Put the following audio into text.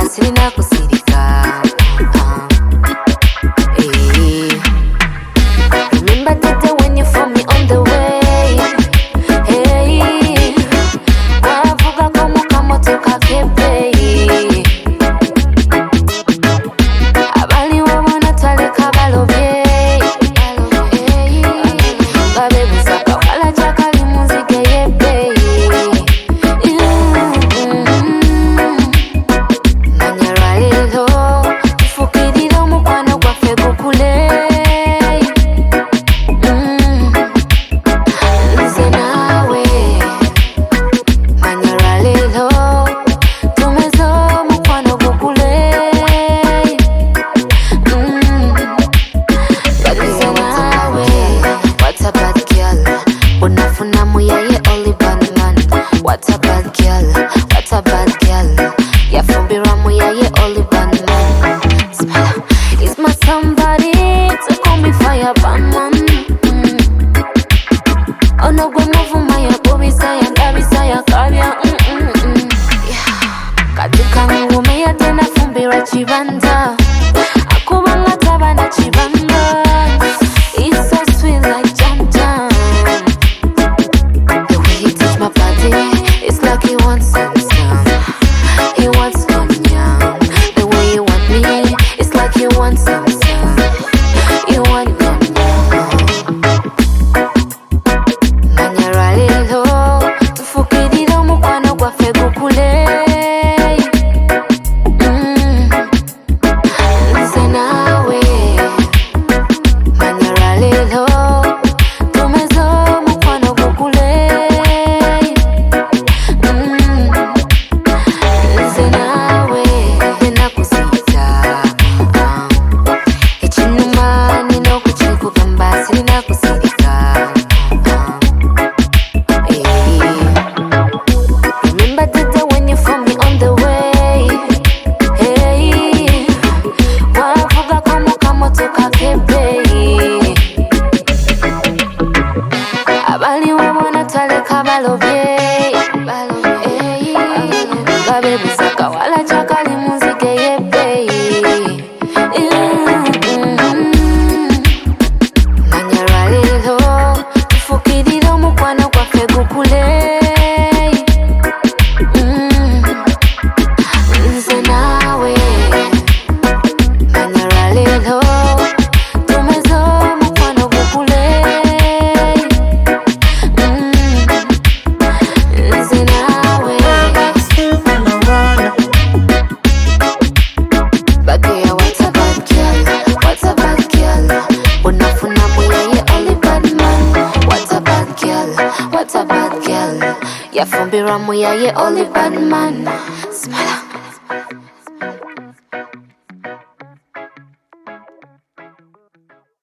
sirina kusirika. Remember that day when you found me on the way. Hey, wavuga como kamotoka kepe. Abali wabona taleka balobye. Babe busaka wala chakali muzike yepe. Manyaralilo tufukirira omukwano gwaffe gukule. Nze nawe manyaralilo tumeze omukwano gukule. Nze nawe what a bad girl unafuna muyaye only bad man. What a bad girl, what a bad girl yafumbira muyaye only bad man. Is my somebody to call me fire bad man. Ono gwe muvuma yakubisa yandabisa yakabya. Katika ngume ya tena fumbira chibanda akubanga tabana chibanda. It's so sweet like jam jam. The way he touch my body, it's like he wants some. He wants some yum. The way you want me, it's like he wants some. You want yum yum. Manyaralilo tufukirira omukwano gwaffe gukule. Nze nawe manyaralilo tumeze omukwano gukule. Nze nawe tenakusiyita. Ekinuma nina okukikugamba sirina kusirika. Remember the day when you found me on the way. Hey, wavuga como kamotoka kepe. Abali wabona taleka balobye. Babe busaka wala chakali muzike yepe. Manyaralilo tufukirira omukwano gwaffe gukule. Nze nawe manyaralilo tumeze omukwano gukule. Nze nawe bageya what a bad girl, what a bad girl unafuna muyaye only bad man. What a bad girl, what a bad girl yafumbira muyaye only bad man. Smile.